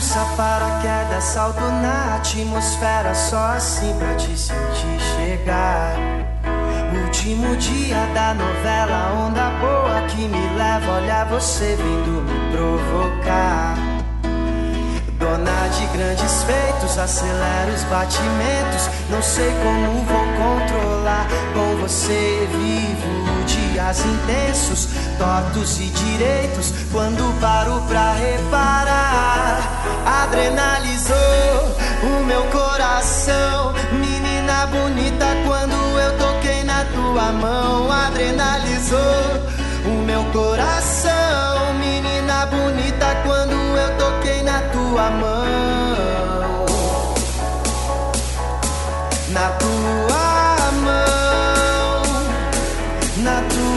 paraquedas, salto na atmosfera, só assim pra te sentir chegar. Último dia da novela, onda boa que me leva, olha você vindo me provocar. Dona de grandes feitos, acelera os batimentos, não sei como vou controlar. Com você vivo dias intensos, tortos e direitos, quando paro pra reparar. Adrenalizou o meu coração, menina bonita, quando eu toquei na tua mão. Adrenalizou o meu coração, menina bonita, quando eu toquei na tua mão. Na tua mão, na tua